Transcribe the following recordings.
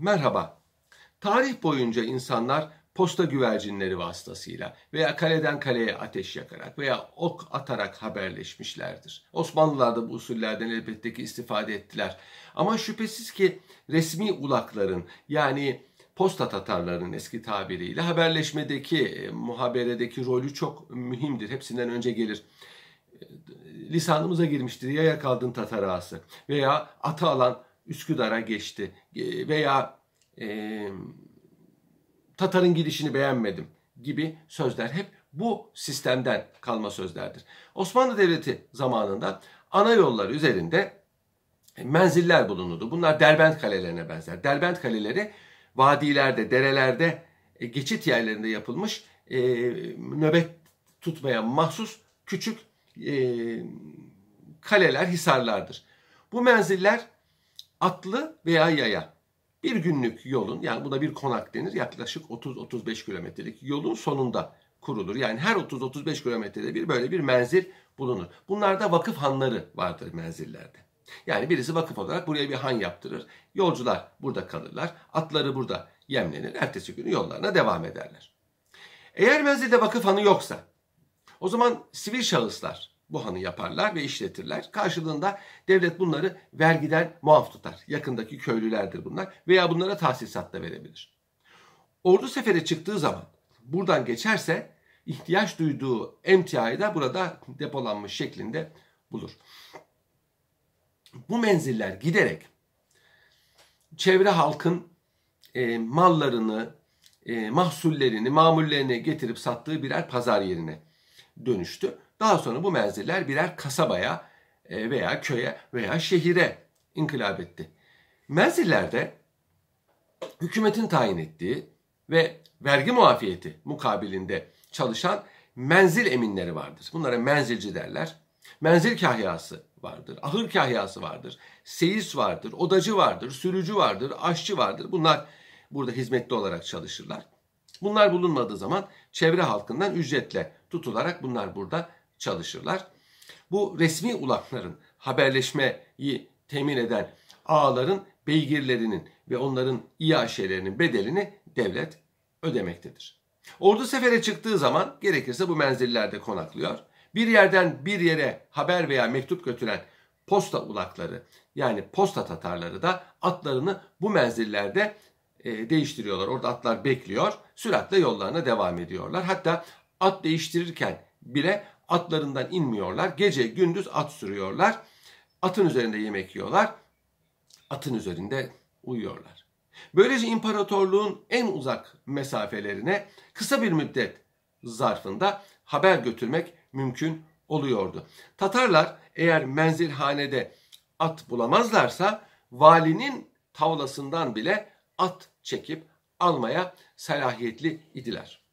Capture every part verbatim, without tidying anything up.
Merhaba. Tarih boyunca insanlar posta güvercinleri vasıtasıyla veya kaleden kaleye ateş yakarak veya ok atarak haberleşmişlerdir. Osmanlılar da bu usullerden elbette ki istifade ettiler. Ama şüphesiz ki resmi ulakların yani posta tatarlarının eski tabiriyle haberleşmedeki, muhaberedeki rolü çok mühimdir. Hepsinden önce gelir. Lisanımıza girmiştir. Yaya kaldın Tatar ağası veya atı alan Üsküdar'a geçti veya e, Tatar'ın gidişini beğenmedim gibi sözler hep bu sistemden kalma sözlerdir. Osmanlı Devleti zamanında ana yollar üzerinde menziller bulunurdu. Bunlar Derbent kalelerine benzer. Derbent kaleleri vadilerde, derelerde, geçit yerlerinde yapılmış e, nöbet tutmaya mahsus küçük e, kaleler, hisarlardır. Bu menziller atlı veya yaya bir günlük yolun, yani buna bir konak denir, yaklaşık otuz otuz beş kilometrelik yolun sonunda kurulur. Yani her otuz otuz beş kilometrede bir böyle bir menzil bulunur. Bunlarda vakıf hanları vardır menzillerde. Yani birisi vakıf olarak buraya bir han yaptırır. Yolcular burada kalırlar. Atları burada yemlenir. Ertesi günü yollarına devam ederler. Eğer menzilde vakıf hanı yoksa o zaman sivil şahıslar bu hanı yaparlar ve işletirler. Karşılığında devlet bunları vergiden muaf tutar. Yakındaki köylülerdir bunlar veya bunlara tahsisat da verebilir. Ordu sefere çıktığı zaman buradan geçerse ihtiyaç duyduğu emtiayı da burada depolanmış şeklinde bulur. Bu menziller giderek çevre halkın e, mallarını, e, mahsullerini, mamullerini getirip sattığı birer pazar yerine dönüştü. Daha sonra bu menziller birer kasabaya veya köye veya şehire inkılap etti. Menzillerde hükümetin tayin ettiği ve vergi muafiyeti mukabilinde çalışan menzil eminleri vardır. Bunlara menzilci derler. Menzil kahyası vardır, ahır kahyası vardır, seyis vardır, odacı vardır, sürücü vardır, aşçı vardır. Bunlar burada hizmetli olarak çalışırlar. Bunlar bulunmadığı zaman çevre halkından ücretle tutularak bunlar burada çalışırlar. Bu resmi ulakların haberleşmeyi temin eden ağaların beygirlerinin ve onların iaşelerinin bedelini devlet ödemektedir. Ordu sefere çıktığı zaman gerekirse bu menzillerde konaklıyor. Bir yerden bir yere haber veya mektup götüren posta ulakları yani posta tatarları da atlarını bu menzillerde e, değiştiriyorlar. Orada atlar bekliyor. Süratle yollarına devam ediyorlar. Hatta at değiştirirken bile atlarından inmiyorlar. Gece gündüz at sürüyorlar. Atın üzerinde yemek yiyorlar. Atın üzerinde uyuyorlar. Böylece imparatorluğun en uzak mesafelerine kısa bir müddet zarfında haber götürmek mümkün oluyordu. Tatarlar eğer menzilhanede at bulamazlarsa valinin tavlasından bile at çekip almaya salahiyetli idiler.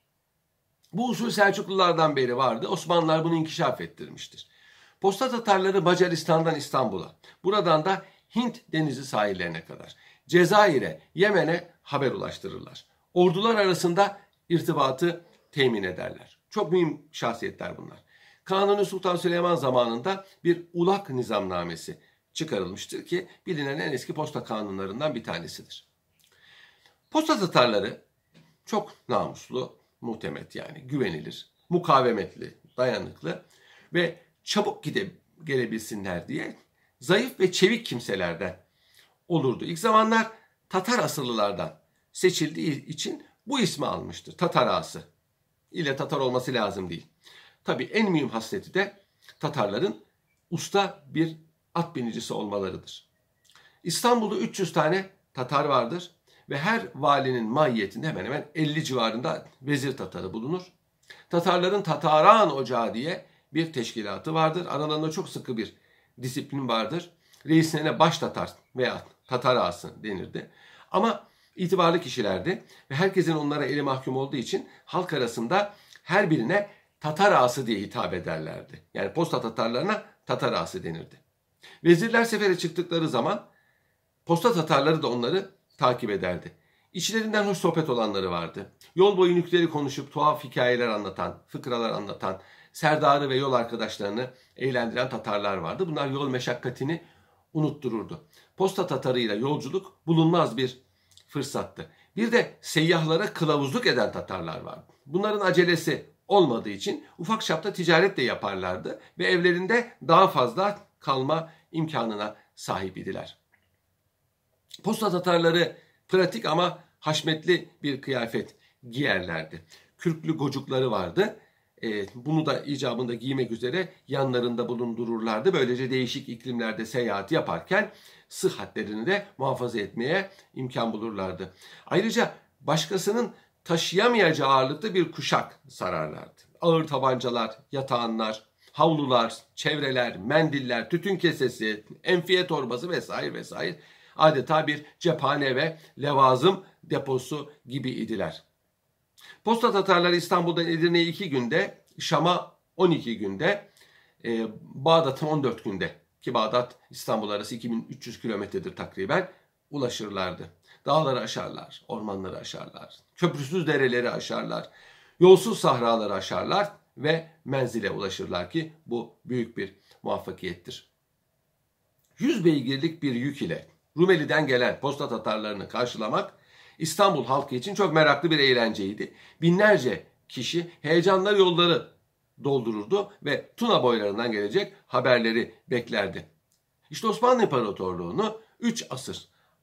Bu usul Selçuklulardan beri vardı. Osmanlılar bunu inkişaf ettirmiştir. Posta Tatarları Macaristan'dan İstanbul'a, buradan da Hint denizi sahillerine kadar, Cezayir'e, Yemen'e haber ulaştırırlar. Ordular arasında irtibatı temin ederler. Çok mühim şahsiyetler bunlar. Kanuni Sultan Süleyman zamanında bir ulak nizamnamesi çıkarılmıştır ki bilinen en eski posta kanunlarından bir tanesidir. Posta Tatarları çok namuslu, muhtemet yani güvenilir, mukavemetli, dayanıklı ve çabuk gidip gelebilsinler diye zayıf ve çevik kimselerden olurdu. İlk zamanlar Tatar asıllılardan seçildiği için bu ismi almıştır. Tatar ağası. İlle Tatar olması lazım değil. Tabii en mühim hasleti de Tatarların usta bir at binicisi olmalarıdır. İstanbul'da üç yüz tane Tatar vardır ve her valinin mahiyetinde hemen hemen elli civarında vezir Tatarı bulunur. Tatarların Tataran Ocağı diye bir teşkilatı vardır. Aralarında çok sıkı bir disiplin vardır. Reislerine baş Tatar veya Tatar ağası denirdi. Ama itibarlı kişilerdi ve herkesin onlara eli mahkum olduğu için halk arasında her birine Tatar ağası diye hitap ederlerdi. Yani posta Tatarlarına Tatar ağası denirdi. Vezirler sefere çıktıkları zaman posta Tatarları da onları takip ederdi. İçlerinden hoş sohbet olanları vardı. Yol boyu nükleri konuşup tuhaf hikayeler anlatan, fıkralar anlatan, serdarı ve yol arkadaşlarını eğlendiren Tatarlar vardı. Bunlar yol meşakkatini unuttururdu. Posta Tatarıyla yolculuk bulunmaz bir fırsattı. Bir de seyyahlara kılavuzluk eden Tatarlar vardı. Bunların acelesi olmadığı için ufak çapta ticaret de yaparlardı ve evlerinde daha fazla kalma imkanına sahip idiler. Posta Tatarları pratik ama haşmetli bir kıyafet giyerlerdi. Kürklü gocukları vardı. E, bunu da icabında giymek üzere yanlarında bulundururlardı. Böylece değişik iklimlerde seyahat yaparken sıhhatlerini de muhafaza etmeye imkan bulurlardı. Ayrıca başkasının taşıyamayacağı ağırlıkta bir kuşak sararlardı. Ağır tabancalar, yatağanlar, havlular, çevreler, mendiller, tütün kesesi, enfiye torbası vesaire vesaire adeta bir cephane ve levazım deposu gibi idiler. Posta Tatarları İstanbul'dan Edirne'ye iki günde, Şam'a on iki günde, e, Bağdat'a on dört günde, ki Bağdat İstanbul arası iki bin üç yüz kilometredir takriben, ulaşırlardı. Dağları aşarlar, ormanları aşarlar, köprüsüz dereleri aşarlar, yolsuz sahraları aşarlar ve menzile ulaşırlar ki bu büyük bir muvaffakiyettir. Yüz beygirlik bir yük ile Rumeli'den gelen Posta Tatarlarını karşılamak İstanbul halkı için çok meraklı bir eğlenceydi. Binlerce kişi heyecanla yolları doldururdu ve Tuna boylarından gelecek haberleri beklerdi. İşte Osmanlı İmparatorluğu'nu üç asır,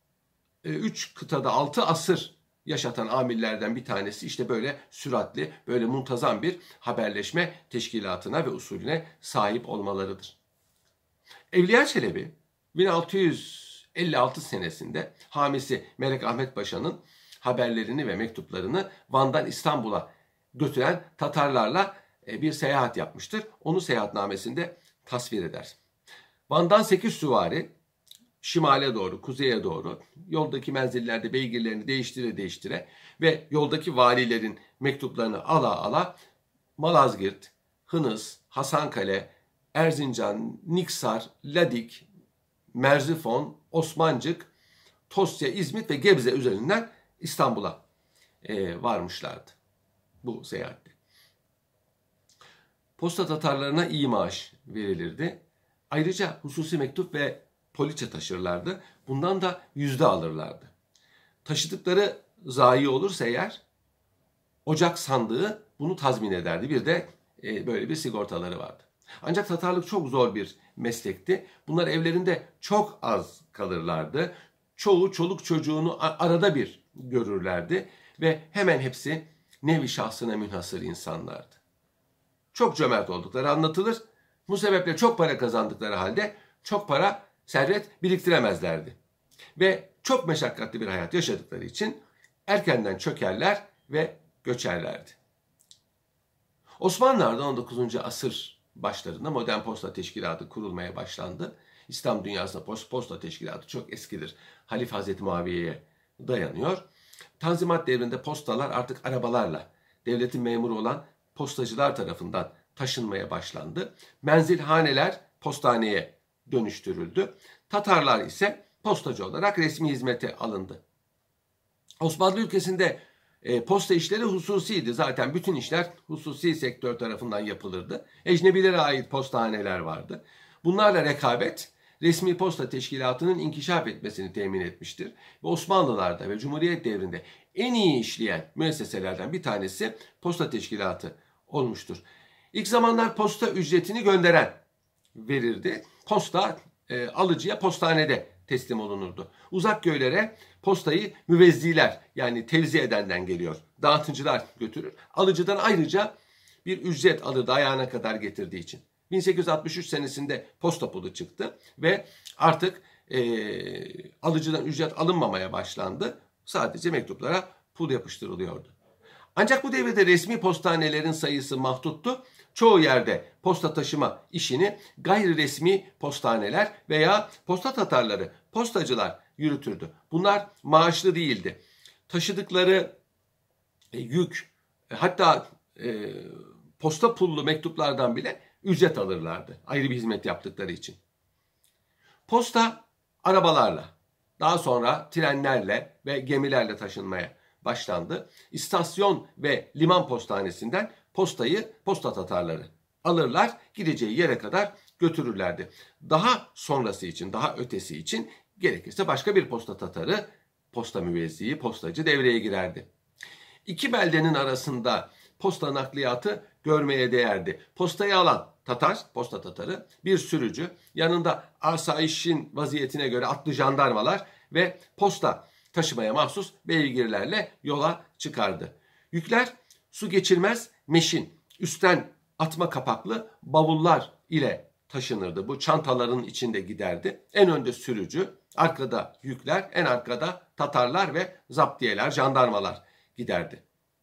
üç kıtada altı asır yaşatan amirlerden bir tanesi işte böyle süratli, böyle muntazam bir haberleşme teşkilatına ve usulüne sahip olmalarıdır. Evliya Çelebi bin altı yüz elli altı senesinde hamisi Melek Ahmet Paşa'nın haberlerini ve mektuplarını Van'dan İstanbul'a götüren Tatarlarla bir seyahat yapmıştır. Onu seyahatnamesinde tasvir eder. Van'dan sekiz süvari şimale doğru, kuzeye doğru yoldaki menzillerde beygirlerini değiştire değiştire ve yoldaki valilerin mektuplarını ala ala Malazgirt, Hınıs, Hasankale, Erzincan, Niksar, Ladik, Merzifon, Osmancık, Tosya, İzmit ve Gebze üzerinden İstanbul'a e, varmışlardı bu seyahatte. Posta Tatarlarına iyi maaş verilirdi. Ayrıca hususi mektup ve poliçe taşırlardı. Bundan da yüzde alırlardı. Taşıdıkları zayi olursa eğer ocak sandığı bunu tazmin ederdi. Bir de e, böyle bir sigortaları vardı. Ancak Tatarlık çok zor bir meslekti. Bunlar evlerinde çok az kalırlardı. Çoğu çoluk çocuğunu arada bir görürlerdi ve hemen hepsi nevi şahsına münhasır insanlardı. Çok cömert oldukları anlatılır. Bu sebeple çok para kazandıkları halde çok para, servet biriktiremezlerdi. Ve çok meşakkatli bir hayat yaşadıkları için erkenden çökerler ve göçerlerdi. Osmanlılar'da on dokuzuncu asır başlarında modern posta teşkilatı kurulmaya başlandı. İslam dünyasında posta teşkilatı çok eskidir. Halife Hazreti Muaviye'ye dayanıyor. Tanzimat devrinde postalar artık arabalarla devletin memuru olan postacılar tarafından taşınmaya başlandı. Menzilhaneler postaneye dönüştürüldü. Tatarlar ise postacı olarak resmi hizmete alındı. Osmanlı ülkesinde e, posta işleri hususiydi. Zaten bütün işler hususi sektör tarafından yapılırdı. Ecnebilere ait postahaneler vardı. Bunlarla rekabet resmi posta teşkilatının inkişaf etmesini temin etmiştir. Ve Osmanlılar'da ve Cumhuriyet devrinde en iyi işleyen müesseselerden bir tanesi posta teşkilatı olmuştur. İlk zamanlar posta ücretini gönderen verirdi. Posta e, alıcıya postanede teslim olunurdu. Uzak köylere postayı müvezziler yani tevzi edenden geliyor. Dağıtıcılar götürür. Alıcıdan ayrıca bir ücret alırdı ayağına kadar getirdiği için. bin sekiz yüz altmış üç senesinde posta pulu çıktı ve artık e, alıcıdan ücret alınmamaya başlandı. Sadece mektuplara pul yapıştırılıyordu. Ancak bu devirde resmi postanelerin sayısı mahduttu. Çoğu yerde posta taşıma işini gayri resmi postaneler veya posta tatarları, postacılar yürütürdü. Bunlar maaşlı değildi. Taşıdıkları e, yük, e, hatta e, posta pullu mektuplardan bile ücret alırlardı. Ayrı bir hizmet yaptıkları için. Posta arabalarla, daha sonra trenlerle ve gemilerle taşınmaya başlandı. İstasyon ve liman postanesinden postayı posta tatarları alırlar, gideceği yere kadar götürürlerdi. Daha sonrası için, daha ötesi için gerekirse başka bir posta tatarı posta müvezziği, postacı devreye girerdi. İki beldenin arasında posta nakliyatı görmeye değerdi. Postayı alan Tatar, posta Tatarı, bir sürücü, yanında asayişin vaziyetine göre atlı jandarmalar ve posta taşımaya mahsus beygirlerle yola çıkardı. Yükler su geçirmez meşin, üstten atma kapaklı bavullar ile taşınırdı. Bu çantaların içinde giderdi. En önde sürücü, arkada yükler, en arkada Tatarlar ve zaptiyeler, jandarmalar giderdi.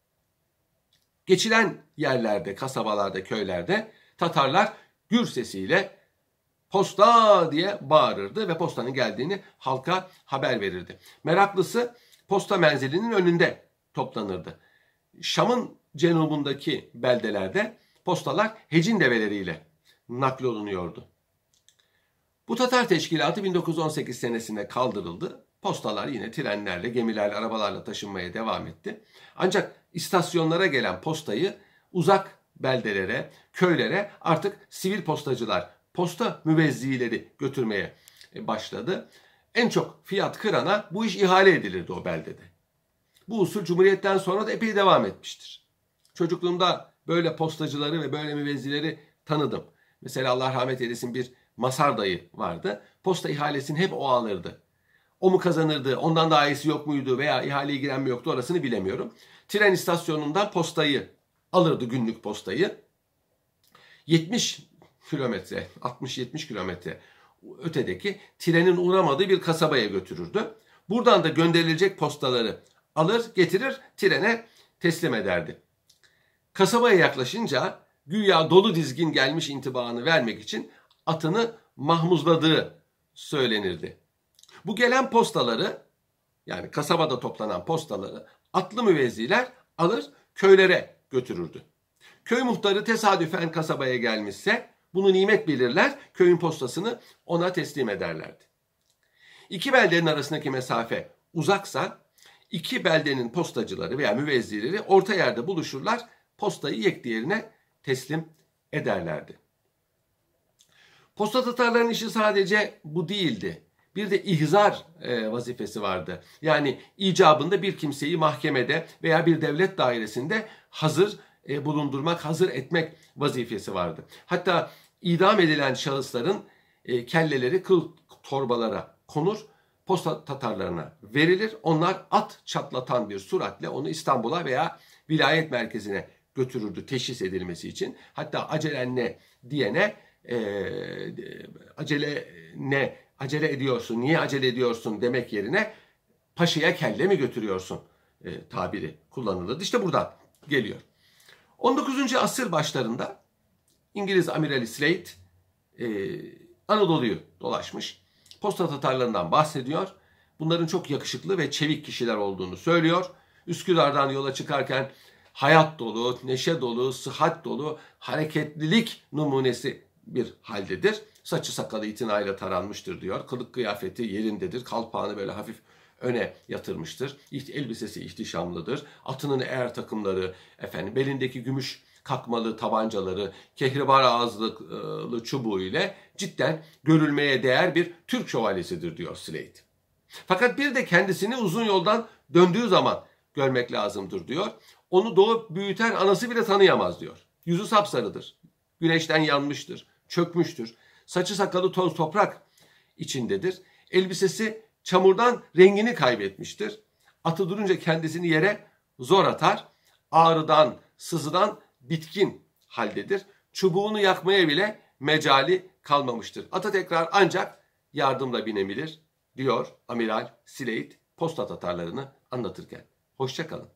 Geçilen yerlerde, kasabalarda, köylerde Tatarlar gür sesiyle posta diye bağırırdı ve postanın geldiğini halka haber verirdi. Meraklısı posta menzilinin önünde toplanırdı. Şam'ın cenubundaki beldelerde postalar hecin develeriyle naklolunuyordu. Bu Tatar teşkilatı bin dokuz yüz on sekiz senesinde kaldırıldı. Postalar yine trenlerle, gemilerle, arabalarla taşınmaya devam etti. Ancak istasyonlara gelen postayı uzak beldelere, köylere artık sivil postacılar, posta müvezzileri götürmeye başladı. En çok fiyat kırana bu iş ihale edilirdi o beldede. Bu usul Cumhuriyet'ten sonra da epey devam etmiştir. Çocukluğumda böyle postacıları ve böyle müvezzileri tanıdım. Mesela Allah rahmet eylesin bir Masar dayı vardı. Posta ihalesini hep o alırdı. O mu kazanırdı, ondan daha iyisi yok muydu veya ihaleye giren mi yoktu orasını bilemiyorum. Tren istasyonundan postayı alırdı, günlük postayı. yetmiş kilometre, altmış yetmiş kilometre ötedeki trenin uğramadığı bir kasabaya götürürdü. Buradan da gönderilecek postaları alır, getirir, trene teslim ederdi. Kasabaya yaklaşınca güya dolu dizgin gelmiş intibaını vermek için atını mahmuzladığı söylenirdi. Bu gelen postaları, yani kasabada toplanan postaları atlı müvezziler alır köylere götürürdü. Köy muhtarı tesadüfen kasabaya gelmişse bunu nimet bilirler, köyün postasını ona teslim ederlerdi. İki beldenin arasındaki mesafe uzaksa iki beldenin postacıları veya müvezzileri orta yerde buluşurlar, postayı yekdiğerine teslim ederlerdi. Posta Tatarların işi sadece bu değildi. Bir de ihzar e, vazifesi vardı. Yani icabında bir kimseyi mahkemede veya bir devlet dairesinde hazır e, bulundurmak, hazır etmek vazifesi vardı. Hatta idam edilen şahısların e, kelleleri kıl torbalara konur, posta Tatarlarına verilir. Onlar at çatlatan bir suratle onu İstanbul'a veya vilayet merkezine götürürdü teşhis edilmesi için. Hatta acele ne diyene e, acele ne acele ediyorsun, niye acele ediyorsun demek yerine paşaya kelle mi götürüyorsun e, tabiri kullanılırdı. İşte buradan geliyor. on dokuzuncu asır başlarında İngiliz amirali Slade e, Anadolu'yu dolaşmış. Posta Tatarlarından bahsediyor. Bunların çok yakışıklı ve çevik kişiler olduğunu söylüyor. Üsküdar'dan yola çıkarken hayat dolu, neşe dolu, sıhhat dolu, hareketlilik numunesi bir haldedir. Saçı sakalı itinayla taranmıştır diyor. Kılık kıyafeti yerindedir. Kalpağını böyle hafif öne yatırmıştır. Elbisesi ihtişamlıdır. Atının eğer takımları, efendim belindeki gümüş kakmalı tabancaları, kehribar ağızlı çubuğu ile cidden görülmeye değer bir Türk şövalyesidir diyor Slade. Fakat bir de kendisini uzun yoldan döndüğü zaman görmek lazımdır diyor. Onu doğup büyüten anası bile tanıyamaz diyor. Yüzü sapsarıdır. Güneşten yanmıştır, çökmüştür. Saçı sakalı toz toprak içindedir. Elbisesi çamurdan rengini kaybetmiştir. Atı durunca kendisini yere zor atar. Ağrıdan, sızıdan bitkin haldedir. Çubuğunu yakmaya bile mecali kalmamıştır. Ata tekrar ancak yardımla binebilir diyor Amiral Slade Posta Tatarlarını anlatırken. Hoşça kalın.